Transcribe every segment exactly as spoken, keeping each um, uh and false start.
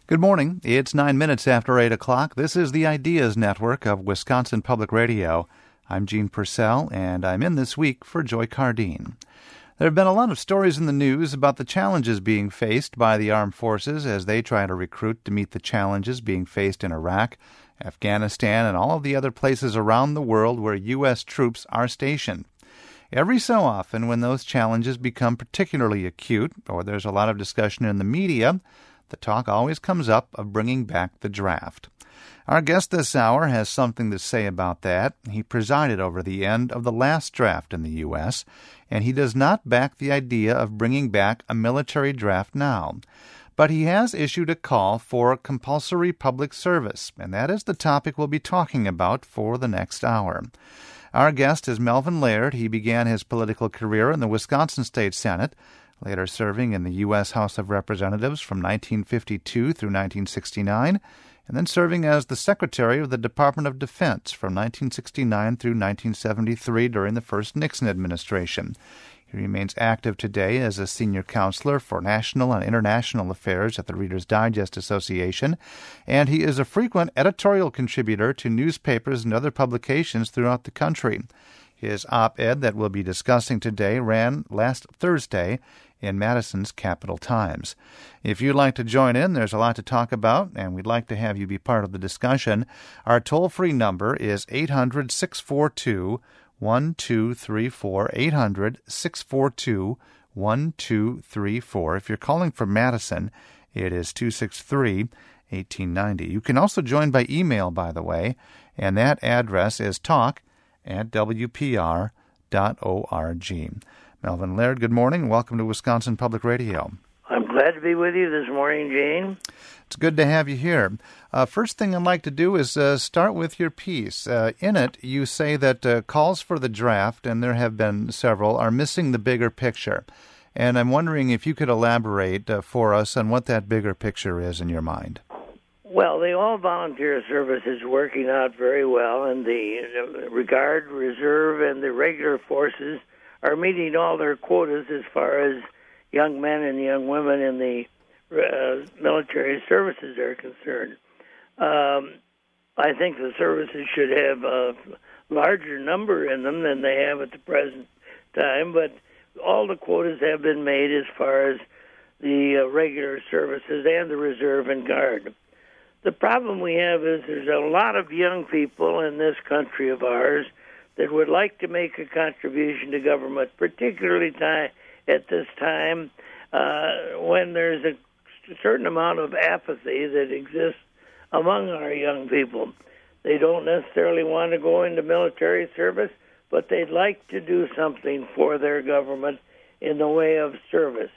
Good morning. It's nine minutes after eight o'clock. This is the Ideas Network of Wisconsin Public Radio. I'm Gene Purcell, and I'm in this week for Joy Cardine. There have been a lot of stories in the news about the challenges being faced by the armed forces as they try to recruit to meet the challenges being faced in Iraq, Afghanistan, and all of the other places around the world where U S troops are stationed. Every so often, when those challenges become particularly acute, or there's a lot of discussion in the media, the talk always comes up of bringing back the draft. Our guest this hour has something to say about that. He presided over the end of the last draft in the U S, and he does not back the idea of bringing back a military draft now. But he has issued a call for compulsory public service, and that is the topic we'll be talking about for the next hour. Our guest is Melvin Laird. He began his political career in the Wisconsin State Senate, later serving in the U S House of Representatives from nineteen fifty-two through nineteen sixty-nine, and then serving as the Secretary of the Department of Defense from nineteen sixty-nine through nineteen seventy-three during the first Nixon administration. He remains active today as a senior counselor for national and international affairs at the Reader's Digest Association, and he is a frequent editorial contributor to newspapers and other publications throughout the country. His op-ed that we'll be discussing today ran last Thursday in Madison's Capital Times. If you'd like to join in, there's a lot to talk about, and we'd like to have you be part of the discussion. Our toll-free number is eight hundred, six four two, one two three four, eight hundred, six four two, one two three four. If you're calling from Madison, it is two six three, one eight nine zero. You can also join by email, by the way, and that address is talk at w p r dot org. Melvin Laird, good morning, and welcome to Wisconsin Public Radio. I'm glad to be with you this morning, Gene. It's good to have you here. Uh, first thing I'd like to do is uh, start with your piece. Uh, in it, you say that uh, calls for the draft, and there have been several, are missing the bigger picture. And I'm wondering if you could elaborate uh, for us on what that bigger picture is in your mind. Well, the all-volunteer service is working out very well, and the Guard, Reserve, and the regular forces are meeting all their quotas as far as young men and young women in the uh, military services are concerned. Um, I think the services should have a larger number in them than they have at the present time, but all the quotas have been made as far as the uh, regular services and the Reserve and Guard. The problem we have is there's a lot of young people in this country of ours that would like to make a contribution to government, particularly time, at this time uh, when there's a certain amount of apathy that exists among our young people. They don't necessarily want to go into military service, but they'd like to do something for their government in the way of service.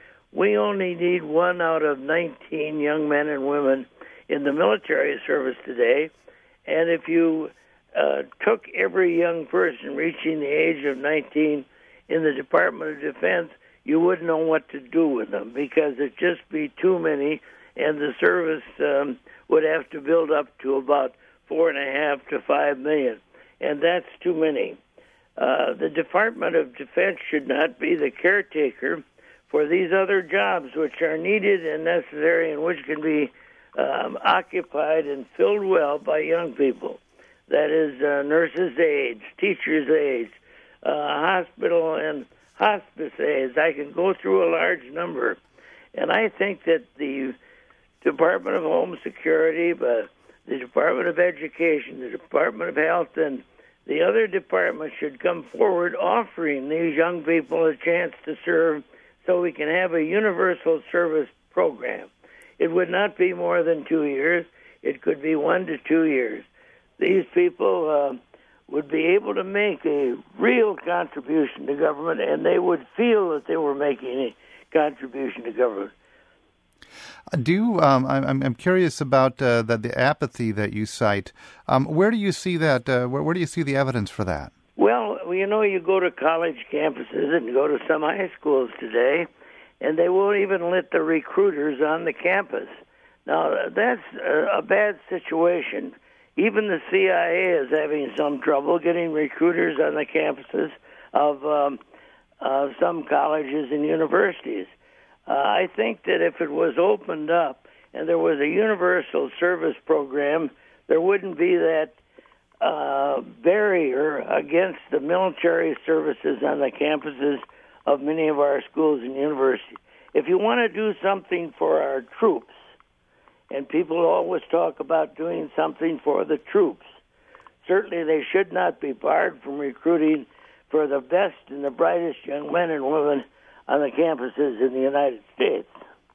We only need one out of nineteen young men and women in the military service today, and if you uh, took every young person reaching the age of nineteen in the Department of Defense, you wouldn't know what to do with them because it'd just be too many, and the service um, would have to build up to about four and a half to five million, and that's too many. Uh, the Department of Defense should not be the caretaker for these other jobs which are needed and necessary and which can be Um, occupied and filled well by young people. That is uh, nurses' aides, teachers' aides, uh, hospital and hospice aides. I can go through a large number. And I think that the Department of Home Security, but the Department of Education, the Department of Health, and the other departments should come forward offering these young people a chance to serve so we can have a universal service program. It would not be more than two years. It could be one to two years. These people uh, would be able to make a real contribution to government, and they would feel that they were making a contribution to government. Do um, I'm I'm curious about uh, the the apathy that you cite. Um, where do you see that? Uh, where, where do you see the evidence for that? Well, you know, you go to college campuses and go to some high schools today, and they won't even let the recruiters on the campus. Now, that's a, a bad situation. Even the C I A is having some trouble getting recruiters on the campuses of um, uh, some colleges and universities. Uh, I think that if it was opened up and there was a universal service program, there wouldn't be that uh, barrier against the military services on the campuses of many of our schools and universities. If you want to do something for our troops, and people always talk about doing something for the troops, certainly they should not be barred from recruiting for the best and the brightest young men and women on the campuses in the United States.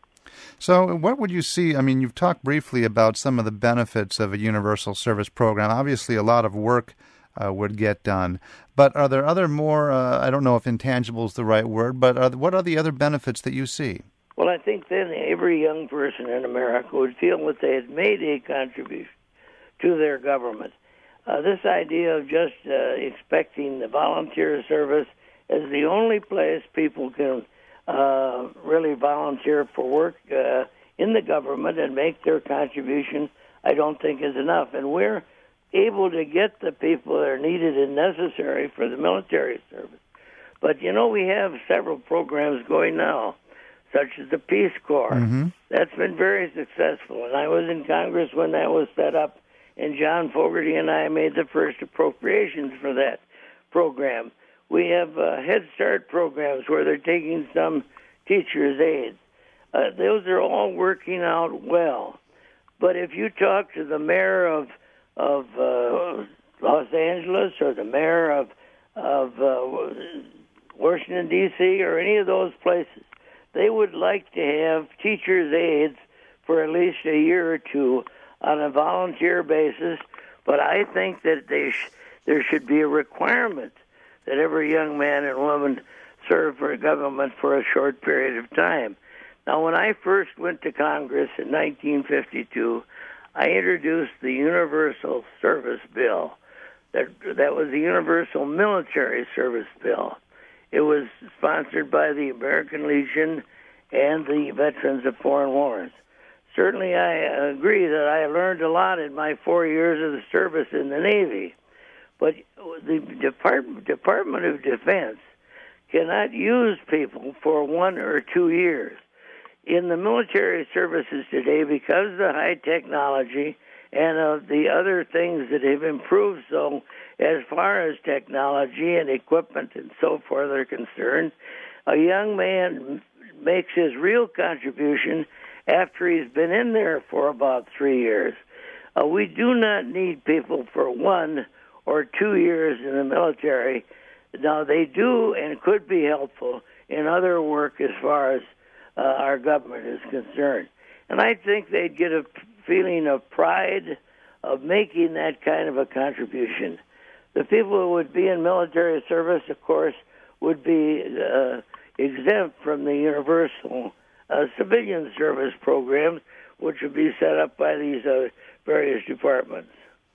So what would you see? I mean, you've talked briefly about some of the benefits of a universal service program. Obviously, a lot of work uh, would get done. But are there other more, uh, I don't know if intangible is the right word, but are, what are the other benefits that you see? Well, I think then every young person in America would feel that they had made a contribution to their government. Uh, this idea of just uh, expecting the volunteer service as the only place people can uh, really volunteer for work uh, in the government and make their contribution, I don't think is enough. And we're able to get the people that are needed and necessary for the military service. But, you know, we have several programs going now, such as the Peace Corps. Mm-hmm. That's been very successful. And I was in Congress when that was set up, and John Fogerty and I made the first appropriations for that program. We have uh, Head Start programs where they're taking some teachers' aides. Uh, those are all working out well. But if you talk to the mayor of of uh, Los Angeles or the mayor of of uh, Washington, D C, or any of those places, they would like to have teachers' aides for at least a year or two on a volunteer basis. But I think that they sh- there should be a requirement that every young man and woman serve for government for a short period of time. Now, when I first went to Congress in nineteen fifty-two, I introduced the Universal Service Bill. That that was the Universal Military Service Bill. It was sponsored by the American Legion and the Veterans of Foreign Wars. Certainly, I agree that I learned a lot in my four years of the service in the Navy. But the Department, Department of Defense cannot use people for one or two years. In the military services today, because of the high technology and of the other things that have improved so as far as technology and equipment and so forth are concerned, a young man makes his real contribution after he's been in there for about three years. Uh, we do not need people for one or two years in the military. Now, they do and could be helpful in other work as far as uh, our government is concerned. And I think they'd get a feeling of pride of making that kind of a contribution. The people who would be in military service, of course, would be uh, exempt from the universal uh, civilian service programs, which would be set up by these uh, various departments.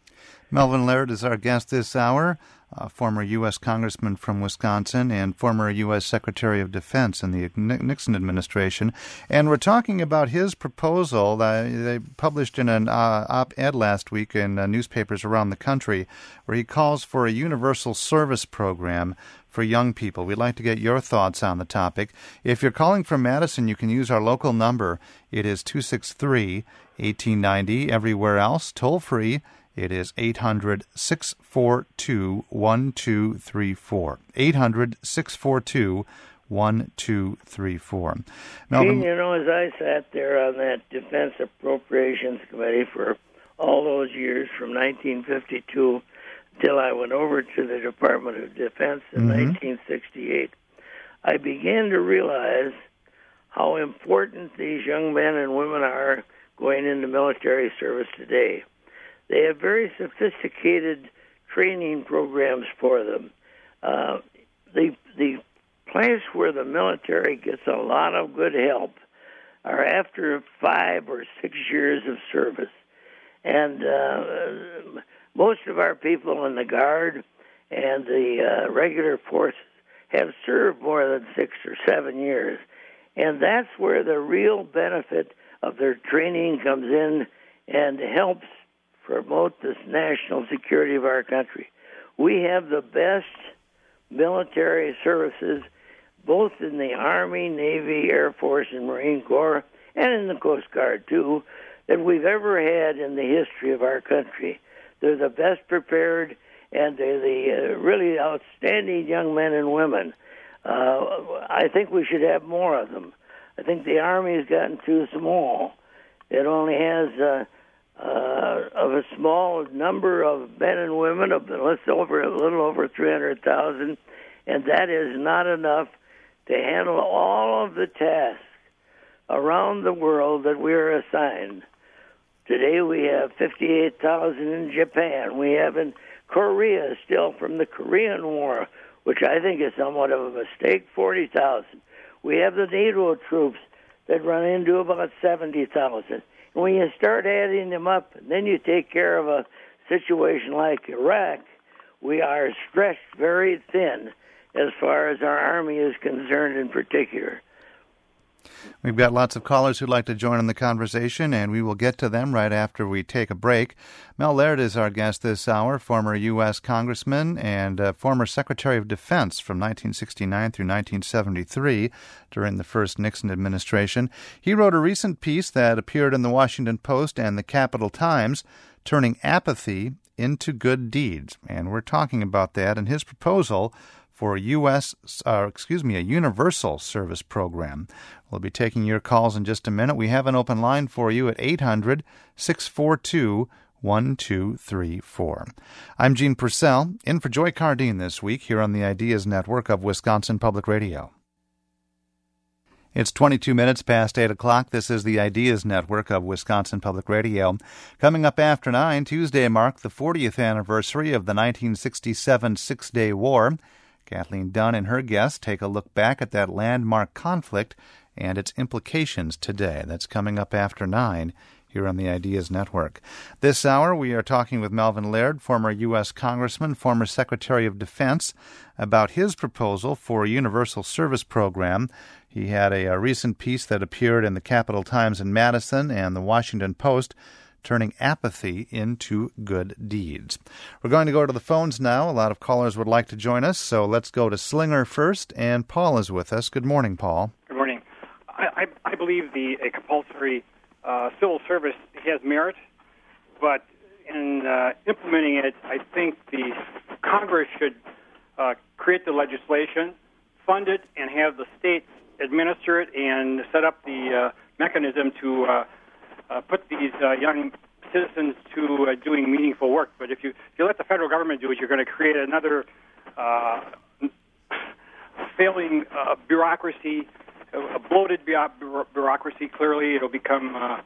Melvin Laird is our guest this hour, a former U S Congressman from Wisconsin and former U S Secretary of Defense in the Nixon administration. And we're talking about his proposal that they published in an uh, op-ed last week in uh, newspapers around the country, where he calls for a universal service program for young people. We'd like to get your thoughts on the topic. If you're calling from Madison, you can use our local number. It is two six three, one eight nine zero. Everywhere else, toll-free, it is eight hundred, six four two, one two three four. eight hundred, six four two, one two three four. Gene, you know, as I sat there on that Defense Appropriations Committee for all those years from nineteen fifty-two till I went over to the Department of Defense in mm-hmm. nineteen sixty-eight, I began to realize how important these young men and women are going into military service today. They have very sophisticated training programs for them. Uh, the the place where the military gets a lot of good help are after five or six years of service. And uh, most of our people in the Guard and the uh, regular forces have served more than six or seven years. And that's where the real benefit of their training comes in and helps promote the national security of our country. We have the best military services, both in the Army, Navy, Air Force, and Marine Corps, and in the Coast Guard too, that we've ever had in the history of our country. They're the best prepared, and they're the uh, really outstanding young men and women. Uh, I think we should have more of them. I think the Army has gotten too small. It only has uh, uh, of a small number of men and women, of let's over a little over three hundred thousand, and that is not enough to handle all of the tasks around the world that we are assigned. Today we have fifty-eight thousand in Japan. We have in Korea, still from the Korean War, which I think is somewhat of a mistake, forty thousand. We have the NATO troops that run into about seventy thousand. And when you start adding them up, and then you take care of a situation like Iraq, we are stretched very thin as far as our Army is concerned in particular. We've got lots of callers who'd like to join in the conversation, and we will get to them right after we take a break. Mel Laird is our guest this hour, former U S congressman and uh, former Secretary of Defense from nineteen sixty-nine through nineteen seventy-three during the first Nixon administration. He wrote a recent piece that appeared in the Washington Post and the Capital Times, Turning Apathy into Good Deeds. And we're talking about that and his proposal for a U S, uh, excuse me, a universal service program. We'll be taking your calls in just a minute. We have an open line for you at eight hundred, six four two, one two three four. I'm Gene Purcell, in for Joy Cardine this week here on the Ideas Network of Wisconsin Public Radio. It's twenty-two minutes past eight o'clock. This is the Ideas Network of Wisconsin Public Radio. Coming up after nine, Tuesday marked the fortieth anniversary of the nineteen sixty-seven Six-Day War. Kathleen Dunn and her guests take a look back at that landmark conflict and its implications today. That's coming up after nine here on the Ideas Network. This hour, we are talking with Melvin Laird, former U S congressman, former Secretary of Defense, about his proposal for a universal service program. He had a, a recent piece that appeared in the Capital Times in Madison and the Washington Post, Turning Apathy into Good Deeds. We're going to go to the phones now. A lot of callers would like to join us, so let's go to Slinger first, and Paul is with us. Good morning, Paul. Good morning. I, I, I believe the a compulsory uh, civil service has merit, but in uh, implementing it, I think the Congress should uh, create the legislation, fund it, and have the states administer it and set up the uh, mechanism to uh, Uh, put these uh, young citizens to uh, doing meaningful work. But if you if you let the federal government do it, you're going to create another uh, failing uh, bureaucracy, a bloated bu- bureaucracy. Clearly, it'll become uh,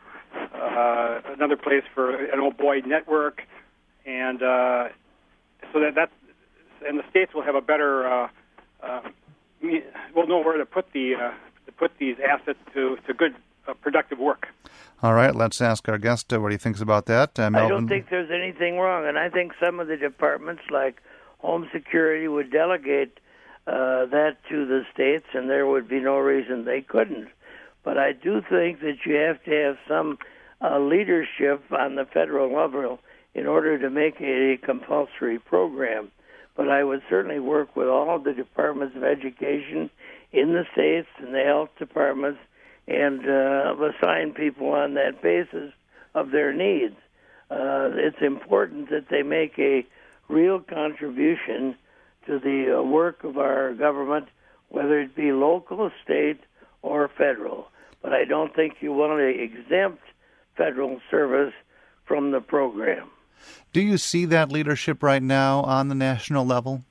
uh, another place for an old boy network, and uh, so that that and the states will have a better uh, uh, will know where to put the uh, to put these assets to to good uh, productive work. All right, let's ask our guest uh, what he thinks about that. Uh, Melvin? I don't think there's anything wrong, and I think some of the departments, like Home Security, would delegate uh, that to the states, and there would be no reason they couldn't. But I do think that you have to have some uh, leadership on the federal level in order to make it a compulsory program. But I would certainly work with all the departments of education in the states and the health departments and uh, assign people on that basis of their needs. Uh, it's important that they make a real contribution to the uh, work of our government, whether it be local, state, or federal. But I don't think you want to exempt federal service from the program. Do you see that leadership right now on the national level?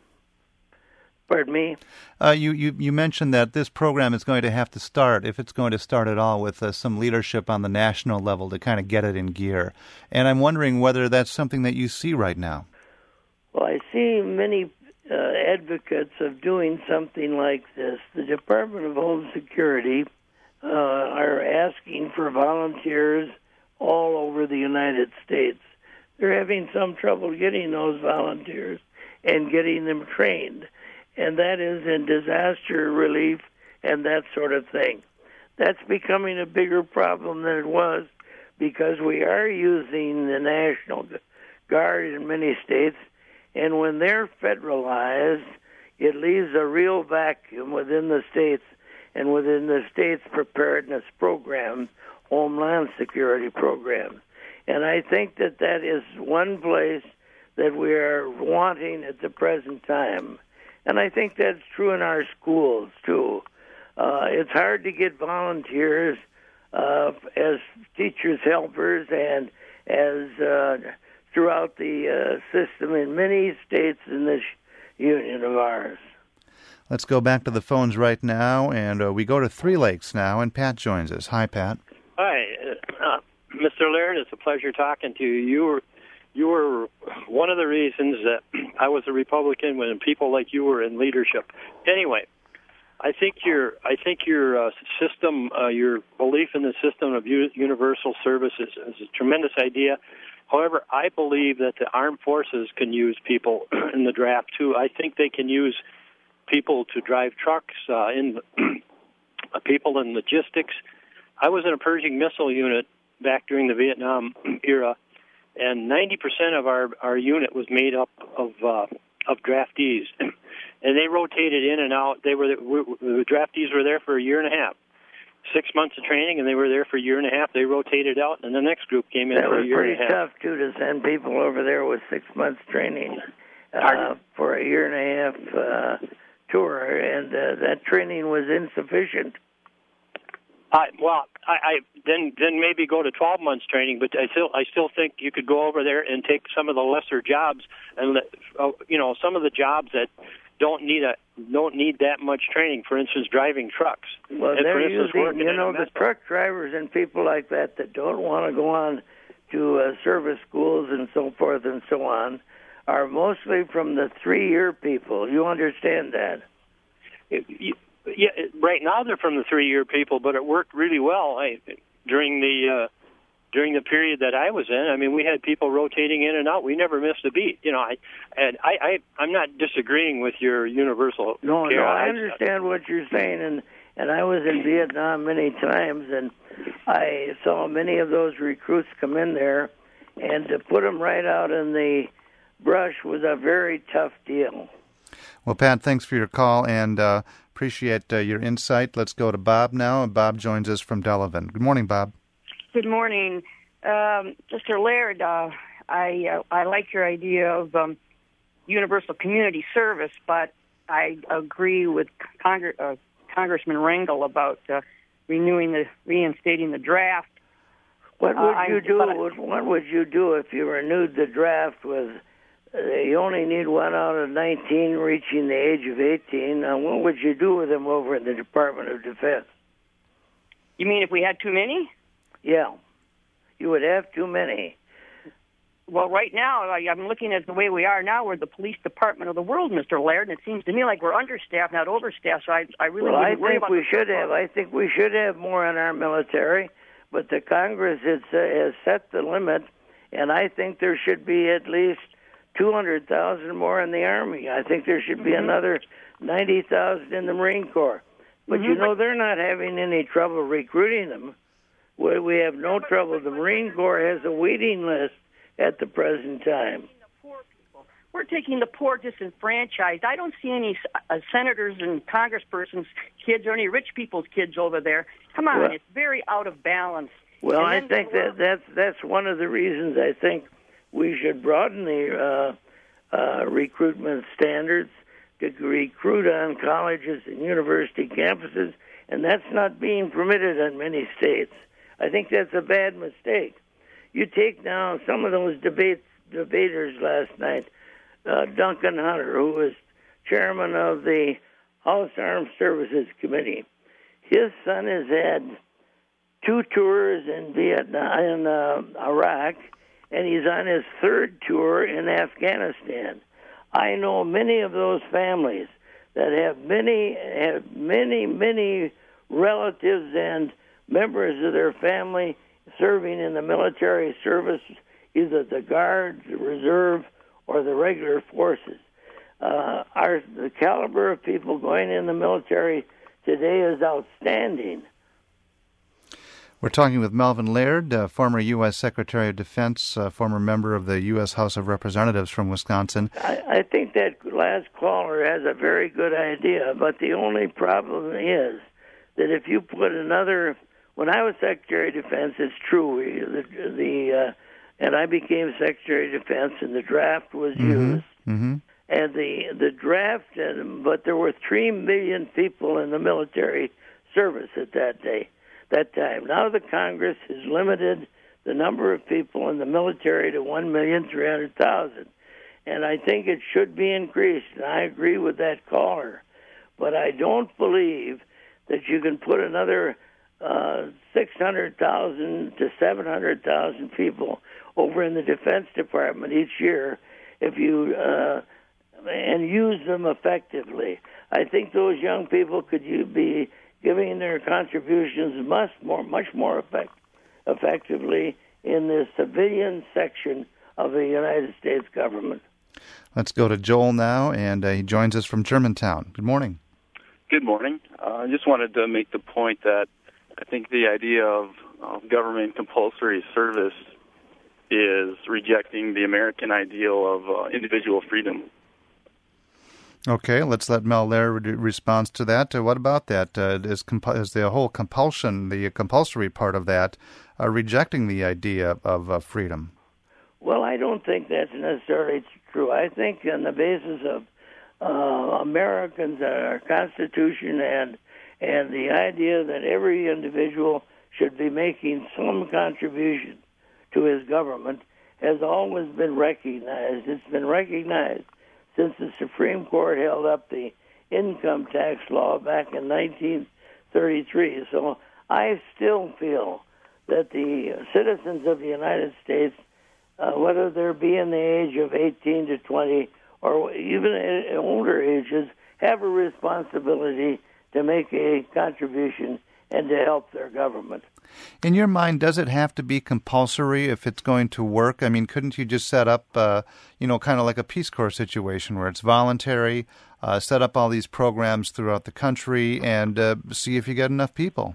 Pardon me? Uh, you, you, you mentioned that this program is going to have to start, if it's going to start at all, with uh, some leadership on the national level to kind of get it in gear. And I'm wondering whether that's something that you see right now. Well, I see many uh, advocates of doing something like this. The Department of Home Security uh, are asking for volunteers all over the United States. They're having some trouble getting those volunteers and getting them trained. And that is in disaster relief and that sort of thing. That's becoming a bigger problem than it was because we are using the National Guard in many states, and when they're federalized, it leaves a real vacuum within the states, and within the state's preparedness program, Homeland Security program. And I think that that is one place that we are wanting at the present time. And I think that's true in our schools, too. Uh, it's hard to get volunteers uh, as teachers' helpers and as uh, throughout the uh, system in many states in this union of ours. Let's go back to the phones right now, and uh, we go to Three Lakes now, and Pat joins us. Hi, Pat. Hi, uh, Mister Laird. It's a pleasure talking to you. You were, you were one of the reasons that I was a Republican when people like you were in leadership. Anyway, I think your, I think your uh, system, uh, your belief in the system of u- universal services is a tremendous idea. However, I believe that the armed forces can use people in the draft too. I think they can use people to drive trucks, uh, in people in logistics. I was in a Pershing missile unit back during the Vietnam era, and ninety percent of our, our unit was made up of uh, of draftees, and they rotated in and out. They were the, the draftees were there for a year and a half, six months of training, and they were there for a year and a half. They rotated out, and the next group came in that for a year and a half. That was pretty tough too, to send people over there with six months training uh, for a year and a half uh, tour, and uh, that training was insufficient. I, well, I, I then then maybe go to twelve months training, but I still I still think you could go over there and take some of the lesser jobs and let, uh, you know some of the jobs that don't need a don't need that much training. For instance, driving trucks. Well, and they're instance, using you know the truck drivers and people like that that don't want to go on to uh, service schools and so forth and so on are mostly from the three-year people. You understand that? It, you, Yeah, right now they're from the three-year people, but it worked really well I, during the uh, during the period that I was in. I mean, we had people rotating in and out. We never missed a beat. You know, I and I, I I'm not disagreeing with your universal no, care. No, I understand what you're saying, and and I was in Vietnam many times, and I saw many of those recruits come in there, and to put them right out in the brush was a very tough deal. Well, Pat, thanks for your call, and uh, appreciate uh, your insight. Let's go to Bob now, and Bob joins us from Delavan. Good morning, Bob. Good morning. Um, Mister Laird, uh, I uh, I like your idea of um, universal community service, but I agree with Congre- uh, Congressman Rangel about uh, renewing the, reinstating the draft. What would uh, you do? I, what would you do if you renewed the draft with? Uh, you only need one out of nineteen reaching the age of eighteen. Uh, what would you do with them over in the Department of Defense? You mean if we had too many? Yeah, you would have too many. Well, right now, I, I'm looking at the way we are now. We're the police department of the world, Mister Laird, and it seems to me like we're understaffed, not overstaffed. So I, I really well, I wouldn't worry think about we the should have. I think we should have more in our military, but the Congress has, uh, has set the limit, and I think there should be at least two hundred thousand more in the Army. I think there should be mm-hmm. another ninety thousand in the Marine Corps. But, mm-hmm. you know, they're not having any trouble recruiting them. We, we have no trouble. The Marine Corps has a waiting list at the present time. We're taking the poor disenfranchised. I don't see any uh, senators and congresspersons' kids or any rich people's kids over there. Come on, well, it's very out of balance. Well, I think that that's, that's one of the reasons I think we should broaden the uh, uh, recruitment standards to recruit on colleges and university campuses, and that's not being permitted in many states. I think that's a bad mistake. You take now some of those debates, debaters last night, uh, Duncan Hunter, who was chairman of the House Armed Services Committee. His son has had two tours in Vietnam, in uh, Iraq, and he's on his third tour in Afghanistan. I know many of those families that have many, have many, many relatives and members of their family serving in the military service, either the Guard, the Reserve, or the regular forces. Uh, our the caliber of people going in the military today is outstanding. We're talking with Melvin Laird, uh, former U S Secretary of Defense, uh, former member of the U S House of Representatives from Wisconsin. I, I think that last caller has a very good idea, but the only problem is that if you put another, when I was Secretary of Defense, it's true, we, the, the uh, and I became Secretary of Defense, and the draft was mm-hmm. used. Mm-hmm. And the the draft, and, but there were three million people in the military service at that day, that time. Now the Congress has limited the number of people in the military to one million three hundred thousand, and I think it should be increased. And I agree with that caller, but I don't believe that you can put another uh, six hundred thousand to seven hundred thousand people over in the Defense Department each year if you uh, and use them effectively. I think those young people could you be giving their contributions much more, much more effect, effectively in the civilian section of the United States government. Let's go to Joel now, and uh, he joins us from Germantown. Good morning. Good morning. Uh, I just wanted to make the point that I think the idea of, of government compulsory service is rejecting the American ideal of uh, individual freedom. Okay, let's let Mel Laird re- respond to that. Uh, what about that? Uh, is, comp- is the whole compulsion, the compulsory part of that, uh, rejecting the idea of uh, freedom? Well, I don't think that's necessarily true. I think on the basis of uh, Americans, our Constitution, and and the idea that every individual should be making some contribution to his government has always been recognized. It's been recognized since the Supreme Court held up the income tax law back in nineteen thirty-three. So I still feel that the citizens of the United States, uh, whether they're be in the age of eighteen to twenty or even at older ages, have a responsibility to make a contribution and to help their government. In your mind, does it have to be compulsory if it's going to work? I mean, couldn't you just set up, uh, you know, kind of like a Peace Corps situation where it's voluntary, uh, set up all these programs throughout the country, and uh, see if you get enough people?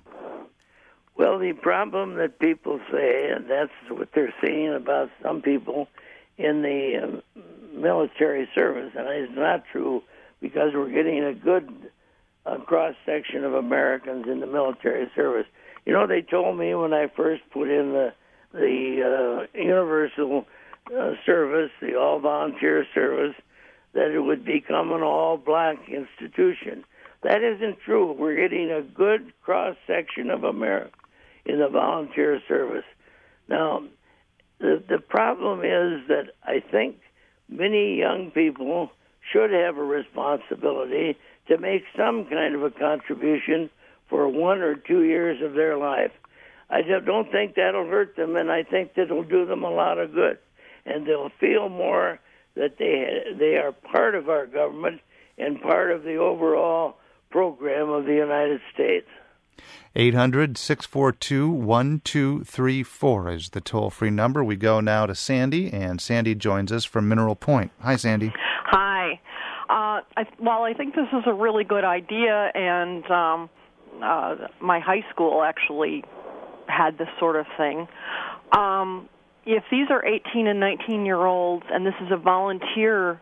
Well, the problem that people say, and that's what they're saying about some people in the um, military service, and it's not true because we're getting a good uh, cross-section of Americans in the military service. You know, they told me when I first put in the the uh, universal uh, service, the all-volunteer service, that it would become an all-black institution. That isn't true. We're getting a good cross-section of America in the volunteer service. Now, the, the problem is that I think many young people should have a responsibility to make some kind of a contribution for one or two years of their life. I don't think that'll hurt them, and I think that'll do them a lot of good. And they'll feel more that they they are part of our government and part of the overall program of the United States. eight hundred, six four two, one two three four is the toll-free number. We go now to Sandy, and Sandy joins us from Mineral Point. Hi, Sandy. Hi. Uh, I, well, I think this is a really good idea, and um, uh, my high school actually had this sort of thing. Um, if these are eighteen and nineteen-year-olds, and this is a volunteer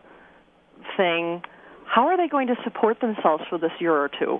thing, how are they going to support themselves for this year or two?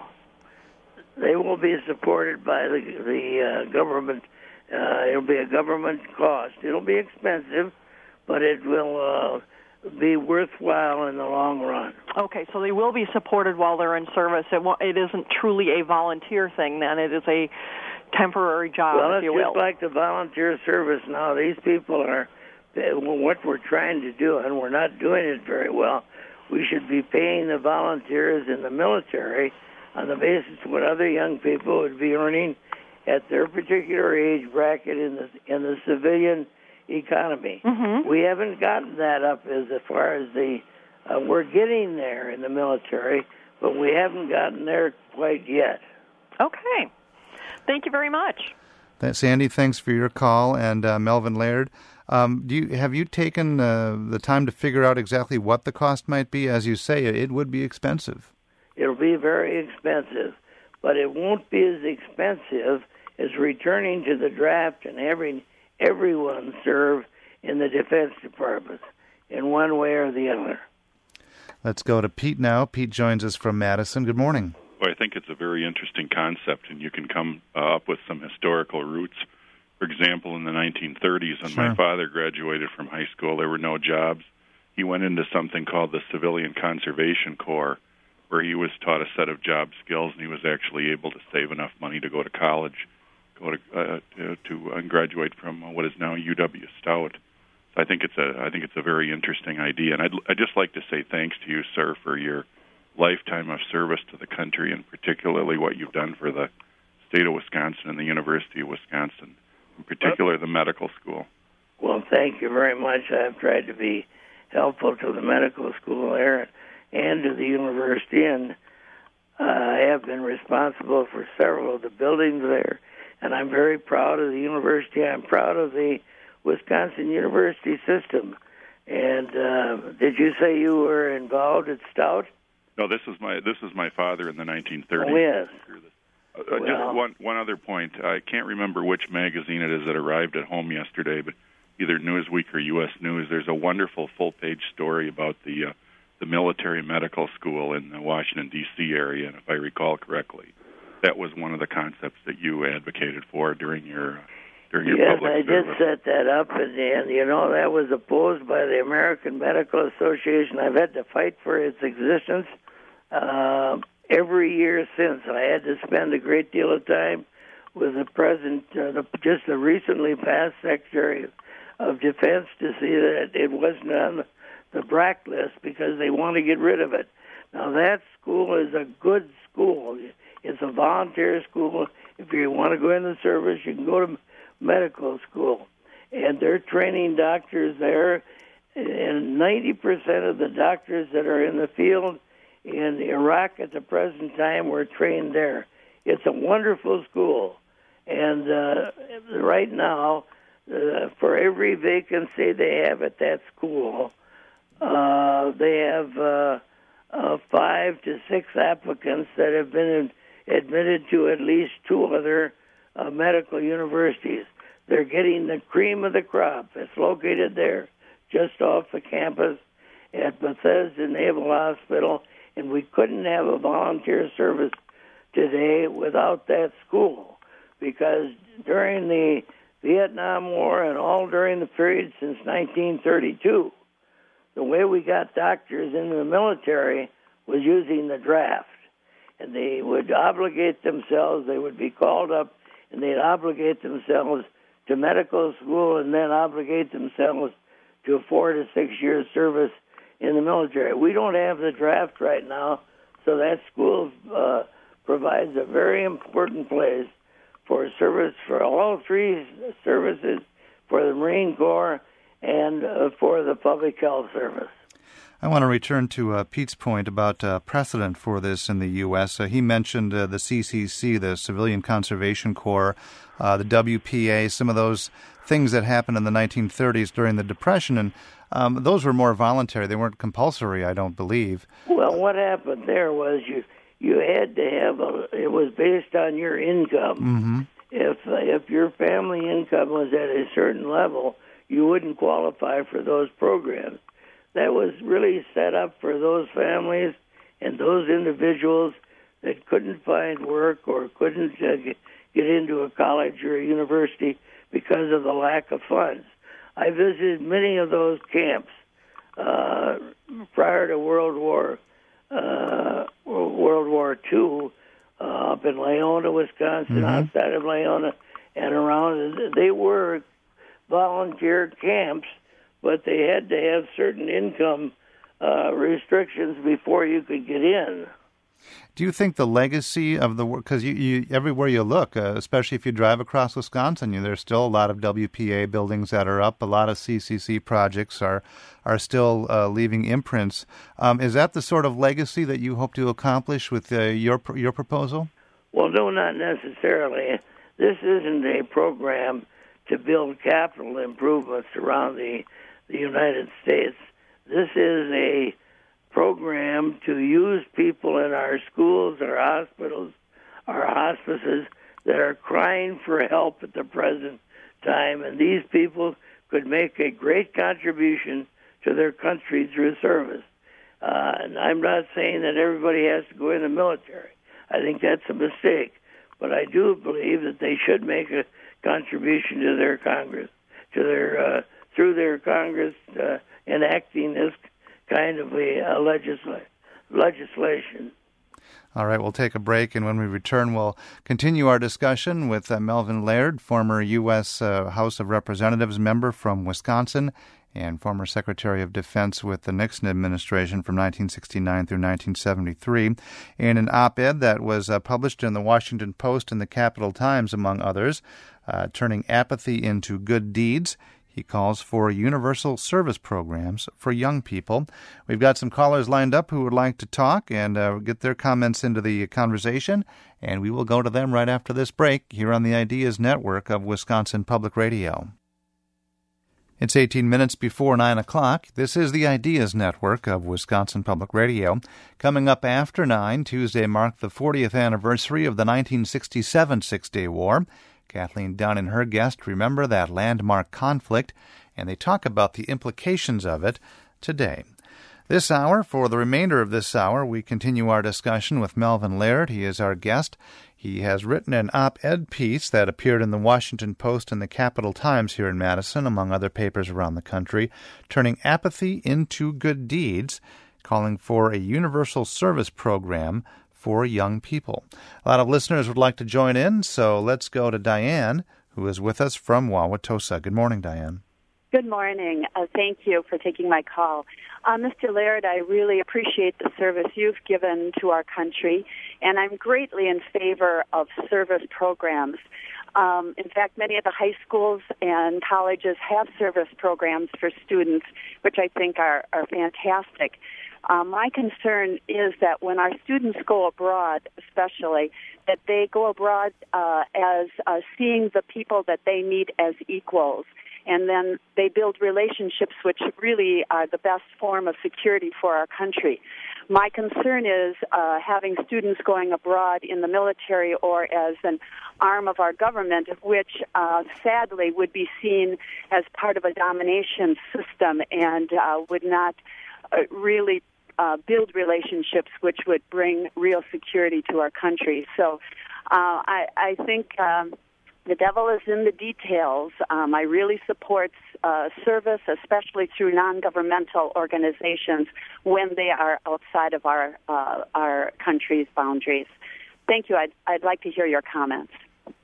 They will be supported by the, the uh, government. Uh, it'll be a government cost. It'll be expensive, but it will uh, be worthwhile in the long run. Okay, so they will be supported while they're in service. It, it isn't truly a volunteer thing, then. It is a temporary job, well, if you will. Well, it's just like the volunteer service now. These people are, what we're trying to do, and we're not doing it very well, we should be paying the volunteers in the military on the basis of what other young people would be earning at their particular age bracket in the in the civilian economy. Mm-hmm. We haven't gotten that up as far as the, uh, we're getting there in the military, but we haven't gotten there quite yet. Okay. Thank you very much. That, Sandy, thanks for your call. And uh, Melvin Laird, um, do you, have you taken uh, the time to figure out exactly what the cost might be? As you say, it would be expensive. It'll be very expensive, but it won't be as expensive as returning to the draft and having everyone serve in the Defense Department in one way or the other. Let's go to Pete now. Pete joins us from Madison. Good morning. Well, I think it's a very interesting concept, and you can come uh, up with some historical roots. For example, in the nineteen thirties, when Sure. my father graduated from high school, there were no jobs. He went into something called the Civilian Conservation Corps, where he was taught a set of job skills, and he was actually able to save enough money to go to college, go to uh, to, to uh, graduate from uh, what is now U W Stout. So I think it's a I think it's a very interesting idea, and I'd I'd just like to say thanks to you, sir, for your lifetime of service to the country, and particularly what you've done for the state of Wisconsin and the University of Wisconsin, in particular the medical school. Well, thank you very much. I've tried to be helpful to the medical school there and to the university, and uh, I have been responsible for several of the buildings there, and I'm very proud of the university. I'm proud of the Wisconsin University system. And uh, did you say you were involved at Stout? No, this is my this is my father in the nineteen thirties. Oh, yes. Uh, Well, just one one other point. I can't remember which magazine it is that arrived at home yesterday, but either Newsweek or U S News. There's a wonderful full-page story about the uh, the military medical school in the Washington D C area, and if I recall correctly, that was one of the concepts that you advocated for during your during your yes, public I did service. set that up, and, and you know that was opposed by the American Medical Association. I've had to fight for its existence uh, every year since. I had to spend a great deal of time with the present, uh, the, just the recently passed Secretary of Defense to see that it wasn't on the B R A C list because they want to get rid of it. Now that school is a good school. It's a volunteer school. If you want to go in the service, you can go to medical school. And they're training doctors there. And ninety percent of the doctors that are in the field in Iraq at the present time were trained there. It's a wonderful school. And uh, right now, uh, for every vacancy they have at that school, uh, they have uh, uh, five to six applicants that have been admitted to at least two other uh, medical universities. They're getting the cream of the crop. It's located there just off the campus at Bethesda Naval Hospital, and we couldn't have a volunteer service today without that school, because during the Vietnam War and all during the period since nineteen thirty-two, the way we got doctors into the military was using the draft. And they would obligate themselves, they would be called up, and they'd obligate themselves to medical school and then obligate themselves to a four to six years service in the military. We don't have the draft right now, so that school uh, provides a very important place for service for all three services, for the Marine Corps and uh, for the Public Health Service. I want to return to uh, Pete's point about uh, precedent for this in the U S Uh, he mentioned uh, the C C C, the Civilian Conservation Corps, uh, the W P A, some of those things that happened in the nineteen thirties during the Depression, and um, those were more voluntary. They weren't compulsory, I don't believe. Well, what happened there was you you had to have a, it was based on your income. Mm-hmm. If uh, if your family income was at a certain level, you wouldn't qualify for those programs. That was really set up for those families and those individuals that couldn't find work or couldn't uh, get into a college or a university because of the lack of funds. I visited many of those camps uh, prior to World War uh, World War Two, uh, up in Leona, Wisconsin, mm-hmm. outside of Leona, and around. They were volunteer camps, but they had to have certain income uh, restrictions before you could get in. Do you think the legacy of the work, because you, you, everywhere you look, uh, especially if you drive across Wisconsin, you, there's still a lot of W P A buildings that are up, a lot of C C C projects are are still uh, leaving imprints. Um, is that the sort of legacy that you hope to accomplish with uh, your your proposal? Well, no, not necessarily. This isn't a program to build capital improvements around the, the United States. This is a program to use people in our schools, our hospitals, our hospices that are crying for help at the present time, and these people could make a great contribution to their country through service. Uh, and I'm not saying that everybody has to go in the military. I think that's a mistake. But I do believe that they should make a contribution to their Congress, to their uh, through their Congress uh, enacting this kind of a, a legisla- legislation. All right, we'll take a break, and when we return, we'll continue our discussion with uh, Melvin Laird, former U S Uh, House of Representatives member from Wisconsin and former Secretary of Defense with the Nixon administration from nineteen sixty-nine through nineteen seventy-three, in an op-ed that was uh, published in the Washington Post and the Capital Times, among others, uh, turning apathy into good deeds. He calls for universal service programs for young people. We've got some callers lined up who would like to talk and uh, get their comments into the conversation, and we will go to them right after this break here on the Ideas Network of Wisconsin Public Radio. It's eighteen minutes before nine o'clock. This is the Ideas Network of Wisconsin Public Radio. Coming up after nine, Tuesday marked the fortieth anniversary of the nineteen sixty-seven Six-Day War. Kathleen Dunn and her guest remember that landmark conflict, and they talk about the implications of it today. This hour, for the remainder of this hour, we continue our discussion with Melvin Laird. He is our guest. He has written an op-ed piece that appeared in the Washington Post and the Capital Times here in Madison, among other papers around the country, turning apathy into good deeds, calling for a universal service program for young people. A lot of listeners would like to join in, so let's go to Diane, who is with us from Wauwatosa. Good morning, Diane. Good morning. Uh, thank you for taking my call. Uh, Mister Laird, I really appreciate the service you've given to our country, and I'm greatly in favor of service programs. Um, in fact, many of the high schools and colleges have service programs for students, which I think are, are fantastic. Uh, my concern is that when our students go abroad, especially, that they go abroad uh, as uh, seeing the people that they meet as equals, and then they build relationships which really are the best form of security for our country. My concern is uh, having students going abroad in the military or as an arm of our government, which uh, sadly would be seen as part of a domination system and uh, would not uh, really Uh, build relationships which would bring real security to our country. So uh, I, I think um, the devil is in the details. Um, I really support uh, service, especially through non-governmental organizations when they are outside of our uh, our country's boundaries. Thank you. I'd, I'd like to hear your comments.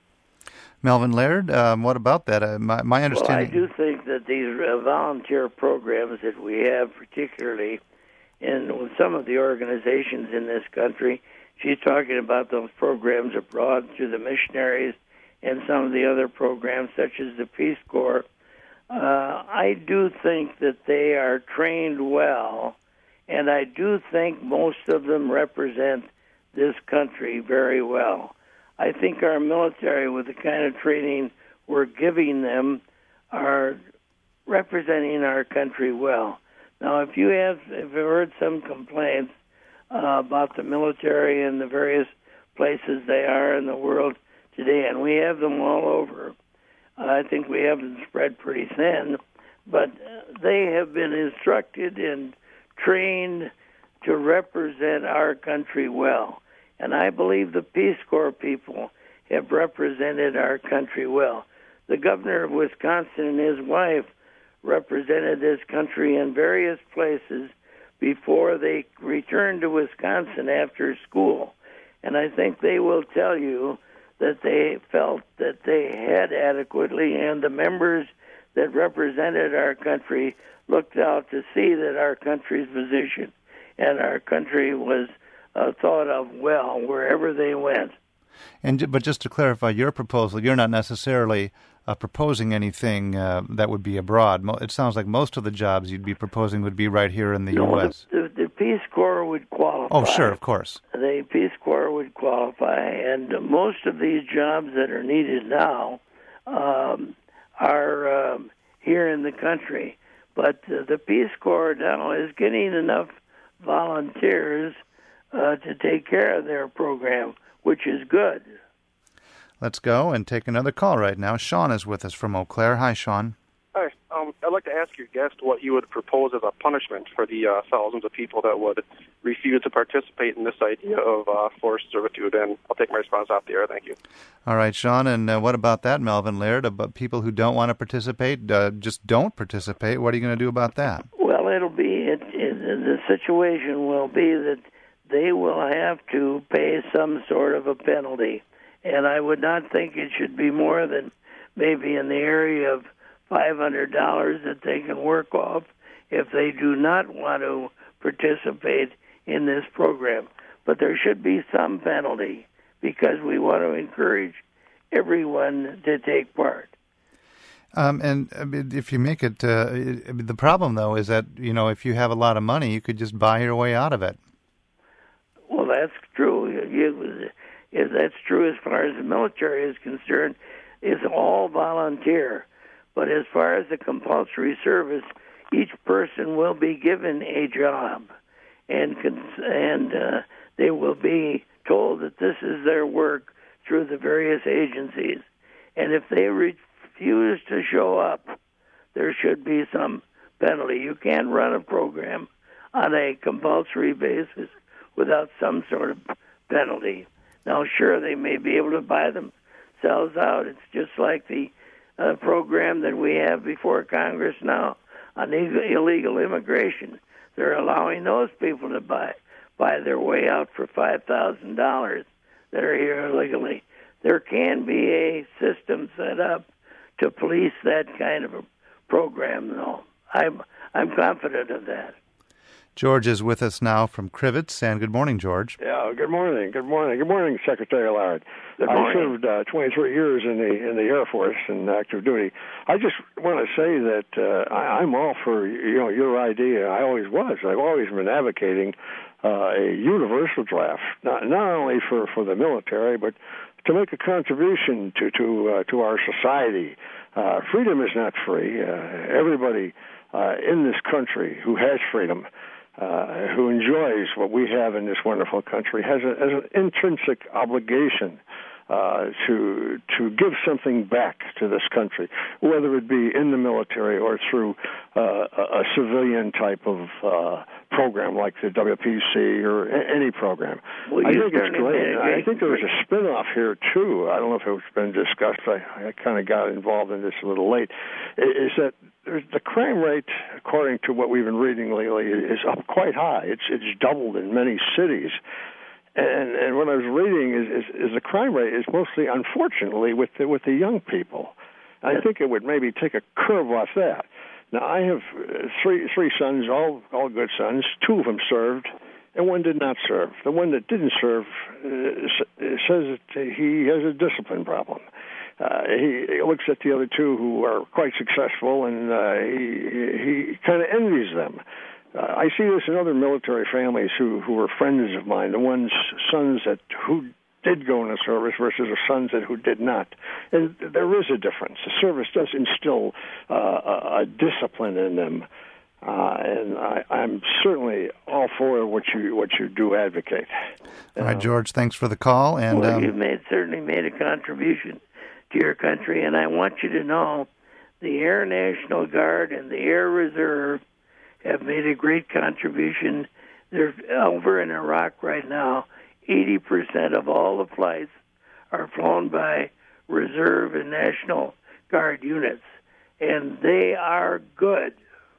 Melvin Laird, um, what about that? Uh, my, my understanding... Well, I do think that these uh, volunteer programs that we have, particularly in some of the organizations in this country, she's talking about those programs abroad through the missionaries and some of the other programs such as the Peace Corps. Uh, I do think that they are trained well, and I do think most of them represent this country very well. I think our military, with the kind of training we're giving them, are representing our country well. Now, if you have if you've heard some complaints uh, about the military and the various places they are in the world today, and we have them all over, uh, I think we have them spread pretty thin, but they have been instructed and trained to represent our country well. And I believe the Peace Corps people have represented our country well. The governor of Wisconsin and his wife represented this country in various places before they returned to Wisconsin after school. And I think they will tell you that they felt that they had adequately, and the members that represented our country looked out to see that our country's position and our country was uh, thought of well wherever they went. And but just to clarify your proposal, you're not necessarily uh, proposing anything uh, that would be abroad. It sounds like most of the jobs you'd be proposing would be right here in the no, U S The, the, the Peace Corps would qualify. Oh, sure, of course. The Peace Corps would qualify, and most of these jobs that are needed now um, are um, here in the country. But uh, the Peace Corps now is getting enough volunteers uh, to take care of their program, which is good. Let's go and take another call right now. Sean is with us from Eau Claire. Hi, Sean. Hi. Um, I'd like to ask your guest what you would propose as a punishment for the uh, thousands of people that would refuse to participate in this idea of uh, forced servitude, and I'll take my response off the air. Thank you. All right, Sean, and uh, what about that, Melvin Laird? About people who don't want to participate, uh, just don't participate. What are you going to do about that? Well, it'll be, it, it, the situation will be that they will have to pay some sort of a penalty, and I would not think it should be more than maybe in the area of five hundred dollars that they can work off if they do not want to participate in this program. But there should be some penalty because we want to encourage everyone to take part. Um, and I mean, if you make it, uh, it, the problem though is that, you know, if you have a lot of money, you could just buy your way out of it. Well, that's true. You, if that's true as far as the military is concerned, it's all volunteer. But as far as the compulsory service, each person will be given a job, and and uh, they will be told that this is their work through the various agencies. And if they refuse to show up, there should be some penalty. You can't run a program on a compulsory basis without some sort of penalty. Now, sure, they may be able to buy themselves out. It's just like the uh, program that we have before Congress now on illegal immigration. They're allowing those people to buy buy their way out for five thousand dollars that are here illegally. There can be a system set up to police that kind of a program, though. I'm I'm confident of that. George is with us now from Crivets, and good morning, George. Yeah, good morning. Good morning. Good morning, Secretary Laird. Good morning. I served uh, twenty-three years in the in the Air Force in active duty. I just want to say that uh, I, I'm all for you know your idea. I always was. I've always been advocating uh, a universal draft, not not only for, for the military, but to make a contribution to to uh, to our society. Uh, freedom is not free. Uh, everybody uh, in this country who has freedom, Uh, who enjoys what we have in this wonderful country, has, a, has an intrinsic obligation uh, to to give something back to this country, whether it be in the military or through uh, a, a civilian type of uh, program like the W P C or a, any program. Well, I think it's great. great. I think there was a spin-off here, too. I don't know if it's been discussed. I, I kind of got involved in this a little late. Is that the crime rate, according to what we've been reading lately, is up quite high. It's it's doubled in many cities. And and what I was reading is, is, is the crime rate is mostly, unfortunately, with the, with the young people. I think it would maybe take a curve off that. Now, I have three three sons, all all good sons. Two of them served, and one did not serve. The one that didn't serve uh, says that he has a discipline problem. Uh, he, he looks at the other two who are quite successful, and uh, he he kind of envies them. Uh, I see this in other military families who, who are friends of mine, the ones sons that who did go in the service versus the sons that who did not. And there is a difference. The service does instill uh, a, a discipline in them, uh, and I, I'm certainly all for what you what you do advocate. All right, George, thanks for the call. And well, um, you've made certainly made a contribution to your country, and I want you to know the Air National Guard and the Air Reserve have made a great contribution. They're over in Iraq right now. eighty percent of all the flights are flown by Reserve and National Guard units, and they are good.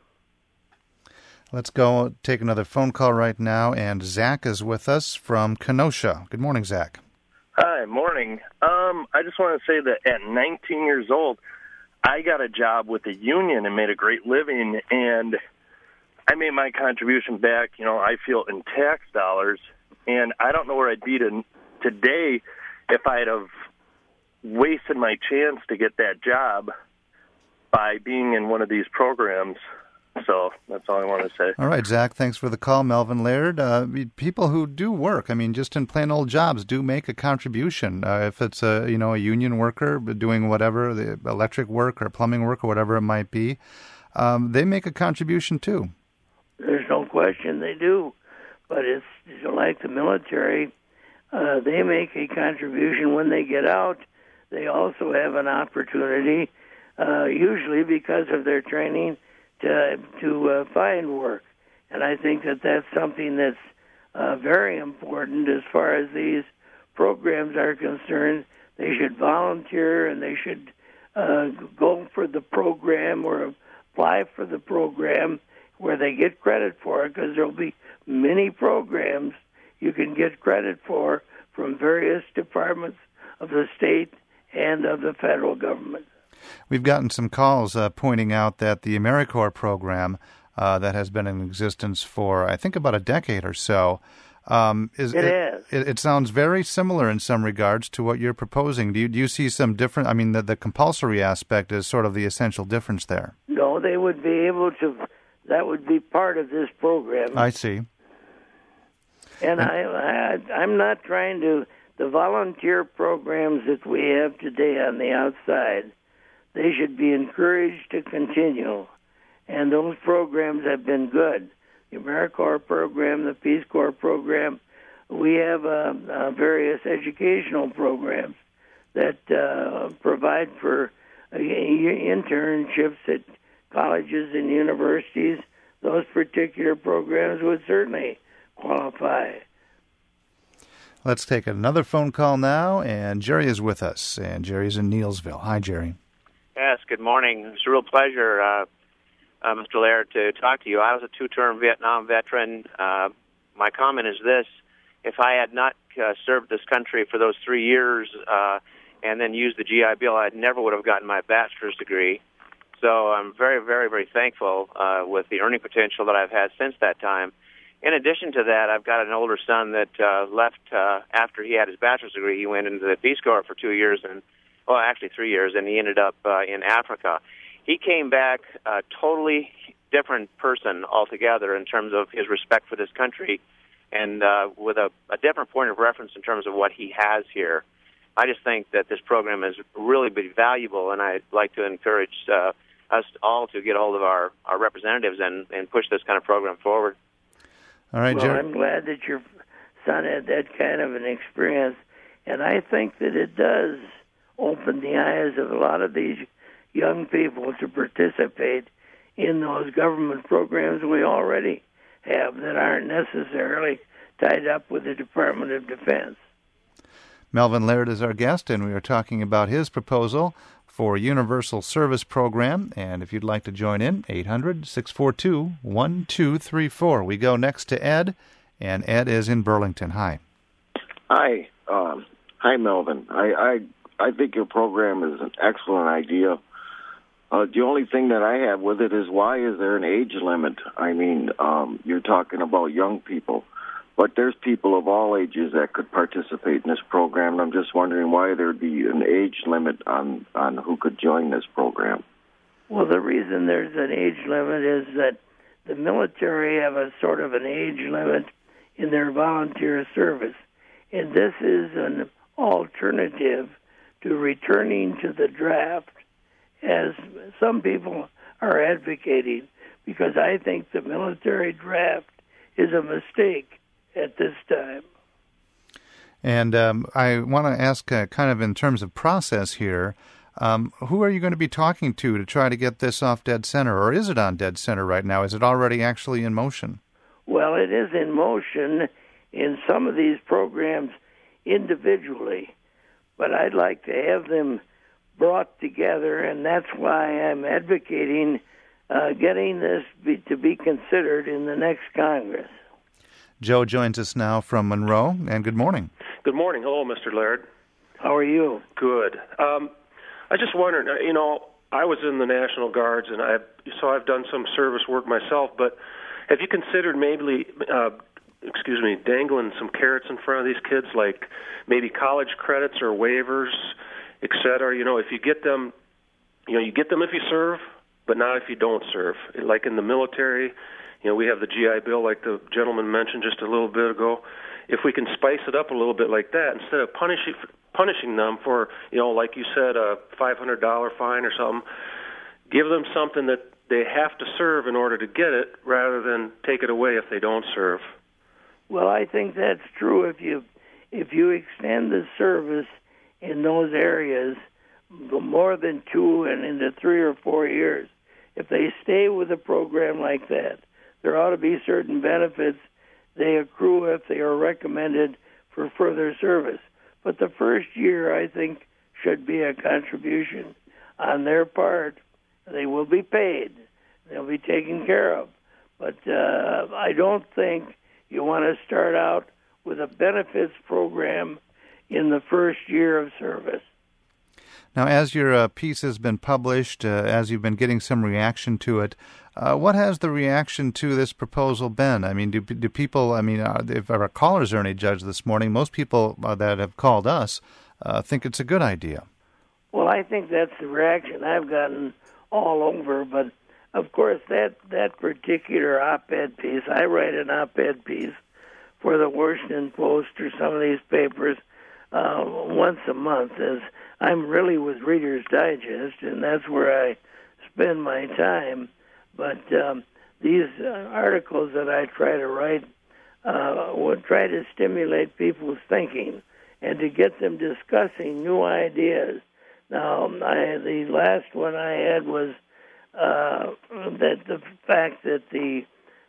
Let's go take another phone call right now, and Zach is with us from Kenosha. Good morning, Zach. Hi, morning. Um, I just want to say that at nineteen years old, I got a job with a union and made a great living, and I made my contribution back, you know, I feel in tax dollars, and I don't know where I'd be to, today if I'd have wasted my chance to get that job by being in one of these programs. So that's all I want to say. All right, Zach, thanks for the call. Melvin Laird. Uh, people who do work, I mean, just in plain old jobs, do make a contribution. Uh, if it's a, you know, a union worker doing whatever, the electric work or plumbing work or whatever it might be, um, they make a contribution too. There's no question they do. But it's like the military. Uh, they make a contribution when they get out. They also have an opportunity uh, usually because of their training to to uh, find work. And I think that that's something that's uh, very important as far as these programs are concerned. They should volunteer and they should uh, go for the program or apply for the program where they get credit for it, because there'll be many programs you can get credit for from various departments of the state and of the federal government. We've gotten some calls uh, pointing out that the AmeriCorps program uh, that has been in existence for, I think, about a decade or so, um, is it, it is. It, it sounds very similar in some regards to what you're proposing. Do you, do you see some different? I mean, the, the compulsory aspect is sort of the essential difference there. No, they would be able to. That would be part of this program. I see. And, and I, I, I'm not trying to. The volunteer programs that we have today on the outside, they should be encouraged to continue. And those programs have been good. The AmeriCorps program, the Peace Corps program, we have uh, uh, various educational programs that uh, provide for uh, internships at colleges and universities. Those particular programs would certainly qualify. Let's take another phone call now, and Jerry is with us, and Jerry's in Neelsville. Hi, Jerry. Yes, good morning. It's a real pleasure, uh, uh, Mister Laird, to talk to you. I was a two-term Vietnam veteran. Uh, my comment is this: if I had not uh, served this country for those three years uh, and then used the G I Bill, I never would have gotten my bachelor's degree. So I'm very, very, very thankful uh, with the earning potential that I've had since that time. In addition to that, I've got an older son that uh, left uh, after he had his bachelor's degree. He went into the Peace Corps for two years, and well, actually three years, and he ended up uh, in Africa. He came back a totally different person altogether in terms of his respect for this country, and uh, with a, a different point of reference in terms of what he has here. I just think that this program has really been valuable, and I'd like to encourage uh, us all to get a hold of our, our representatives and, and push this kind of program forward. All right, well, Jerry. I'm glad that your son had that kind of an experience, and I think that it does open the eyes of a lot of these young people to participate in those government programs we already have that aren't necessarily tied up with the Department of Defense. Melvin Laird is our guest, and we are talking about his proposal for a universal service program. And if you'd like to join in, eight hundred, six four two, one two three four. We go next to Ed, and Ed is in Burlington. Hi. Hi. Um, hi, Melvin. I, I I think your program is an excellent idea. Uh, the only thing that I have with it is, why is there an age limit? I mean, um, you're talking about young people, but there's people of all ages that could participate in this program, and I'm just wondering why there'd be an age limit on, on who could join this program. Well, the reason there's an age limit is that the military have a sort of an age limit in their volunteer service, and this is an alternative to returning to the draft, as some people are advocating, because I think the military draft is a mistake at this time. And um, I want to ask, uh, kind of in terms of process here, um, who are you going to be talking to to try to get this off dead center, or is it on dead center right now? Is it already actually in motion? Well, it is in motion in some of these programs individually, but I'd like to have them brought together, and that's why I'm advocating uh, getting this be, to be considered in the next Congress. Joe joins us now from Monroe, and good morning. Good morning. Hello, Mister Laird. How are you? Good. Um, I just wondered, you know, I was in the National Guards, and I so I've done some service work myself, but have you considered maybe, uh, excuse me, dangling some carrots in front of these kids, like maybe college credits or waivers, et cetera? You know, if you get them, you know, you get them if you serve, but not if you don't serve. Like in the military, you know, we have the G I Bill, like the gentleman mentioned just a little bit ago. If we can spice it up a little bit like that, instead of punishing punishing them for, you know, like you said, a five hundred dollars fine or something, give them something that they have to serve in order to get it, rather than take it away if they don't serve. Well, I think that's true. If you if you extend the service in those areas more than two and into three or four years. If they stay with a program like that, there ought to be certain benefits they accrue if they are recommended for further service. But the first year, I think, should be a contribution on their part. They will be paid. They'll be taken care of. But uh, I don't think you want to start out with a benefits program in the first year of service. Now, as your uh, piece has been published, uh, as you've been getting some reaction to it, uh, what has the reaction to this proposal been? I mean, do do people, I mean, uh, if our callers are any judge this morning, most people uh, that have called us uh, think it's a good idea. Well, I think that's the reaction I've gotten all over, but of course, that, that particular op-ed piece, I write an op-ed piece for the Washington Post or some of these papers uh, once a month, as I'm really with Reader's Digest, and that's where I spend my time. But um, these uh, articles that I try to write uh, would try to stimulate people's thinking and to get them discussing new ideas. Now, I, the last one I had was uh, that the fact that the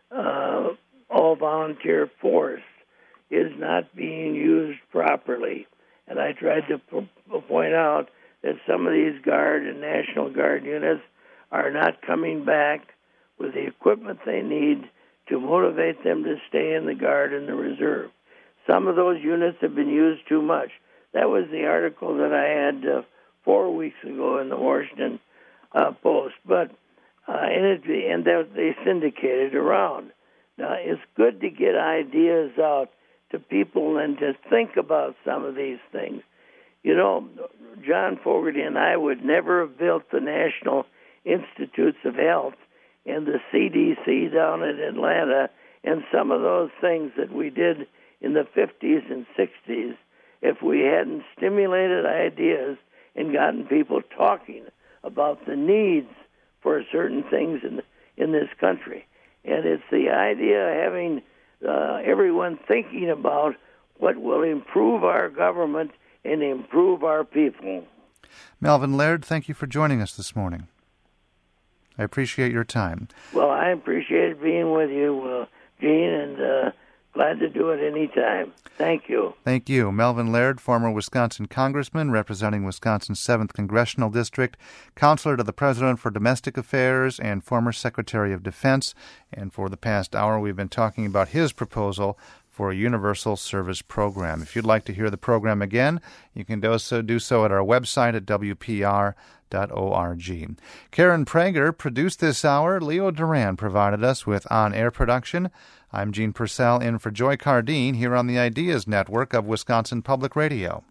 uh, all-volunteer force is not being used properly. And I tried to p- point out that some of these Guard and National Guard units are not coming back with the equipment they need to motivate them to stay in the Guard and the Reserve. Some of those units have been used too much. That was the article that I had uh, four weeks ago in the Washington uh, Post. But uh, and, it, and they syndicated around. Now, it's good to get ideas out to people and to think about some of these things. You know, John Fogerty and I would never have built the National Institutes of Health and the C D C down in Atlanta and some of those things that we did in the fifties and sixties if we hadn't stimulated ideas and gotten people talking about the needs for certain things in in this country. And it's the idea of having uh, everyone thinking about what will improve our government and improve our people. Melvin Laird, thank you for joining us this morning. I appreciate your time. Well, I appreciate being with you, uh, Gene, and uh, glad to do it any time. Thank you. Thank you. Melvin Laird, former Wisconsin congressman representing Wisconsin's seventh Congressional District, counselor to the President for Domestic Affairs, and former Secretary of Defense. And for the past hour, we've been talking about his proposal for a universal service program. If you'd like to hear the program again, you can do so, do so at our website at w p r dot org. Karen Prager produced this hour. Leo Duran provided us with on-air production. I'm Gene Purcell in for Joy Cardine here on the Ideas Network of Wisconsin Public Radio.